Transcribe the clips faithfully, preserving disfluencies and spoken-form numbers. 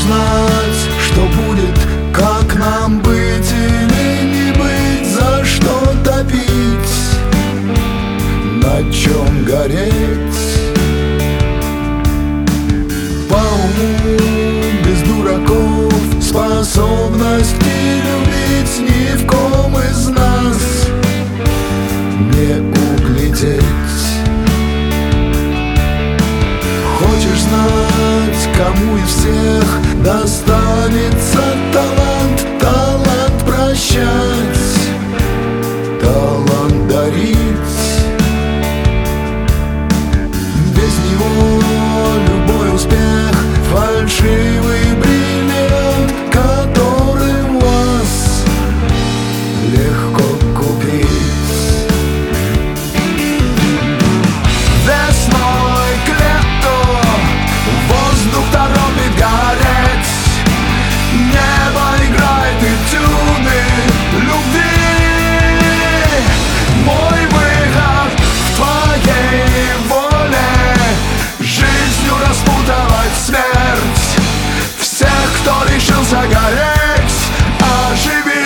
знать, что будет, как нам быть или не быть, за что топить, на чем гореть? По уму, без дураков, способности любить ни в ком из нас не углядеть. Хочешь знать, кому из всех достанется талант, талант прощать, талант дарить? Без него любой успех — фальшивый бриллиант, который вас легко купить. Весной к лету воздух торопит гореть, небо играет этюды любви. Мой выход в твоей воле — жизнью распутывать смерть. Всех, кто решил загореть, оживи.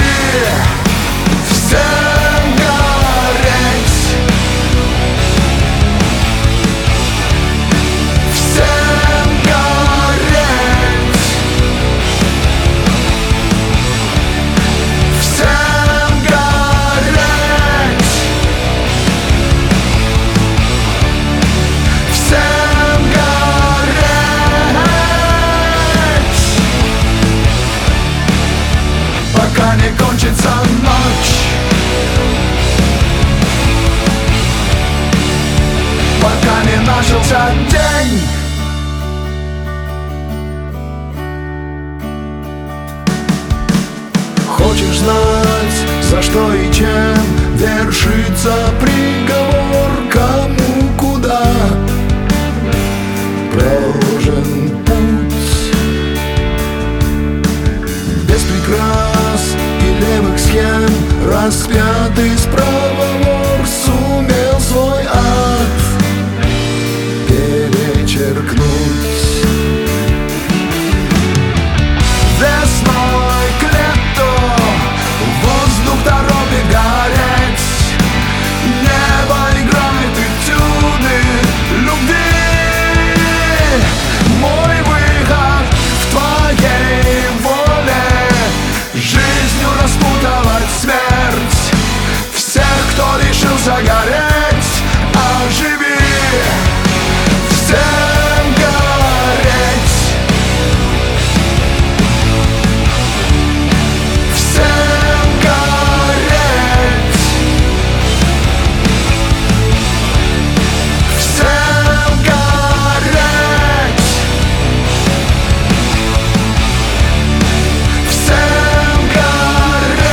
Всем гореть, всем гореть, всем гореть, всем гореть, пока не кончится ночь, пока не начался день. Хочешь знать, за что и чем вершится приговор, кому куда проложен путь? Без прикрас и левых схем распятый справа вор сумел свой ад перечеркнуть. Весной к лету воздух торопит гореть, небо играет этюды любви. Мой выход в твоей воле — жизнью распутывать смерть. Всех, кто решил загореть, оживи. Всем гореть, всем гореть, всем гореть, всем гореть.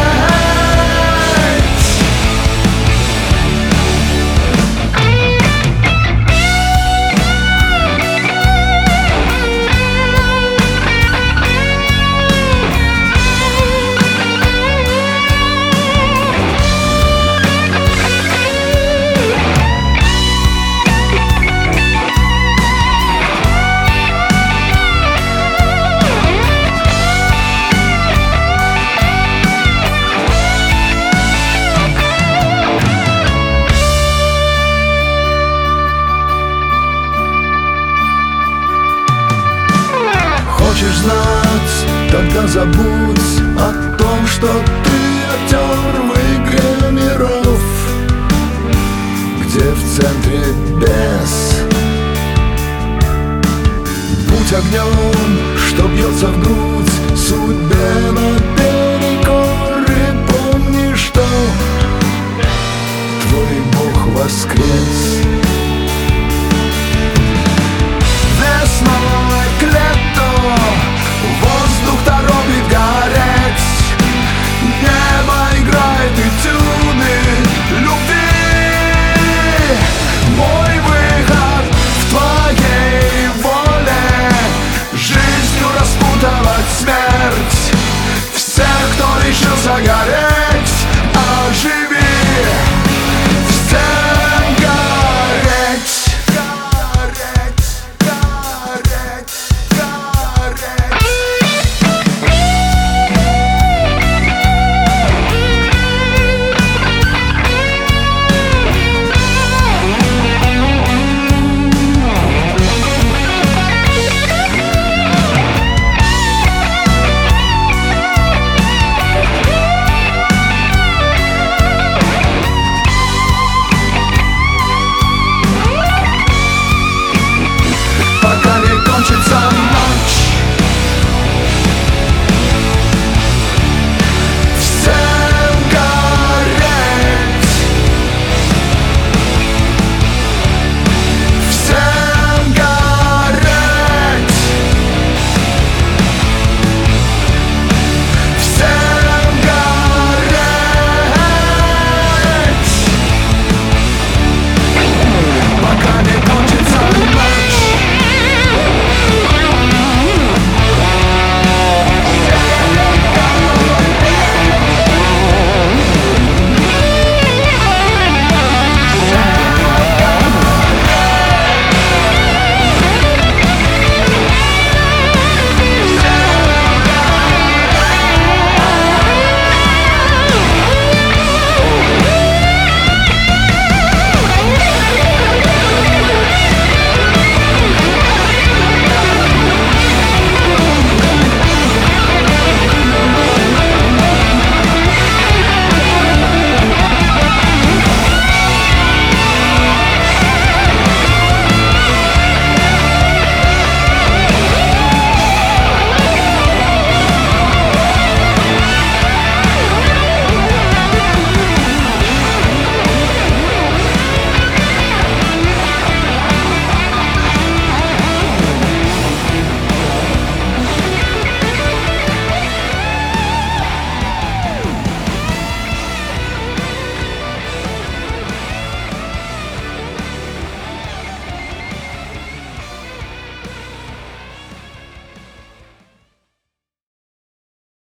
Хочешь знать, тогда забудь о том, что ты актер в игре миров, где в центре бес. Будь огнем, что бьется в грудь судьбе наперекор, и помни, что твой Бог воскрес.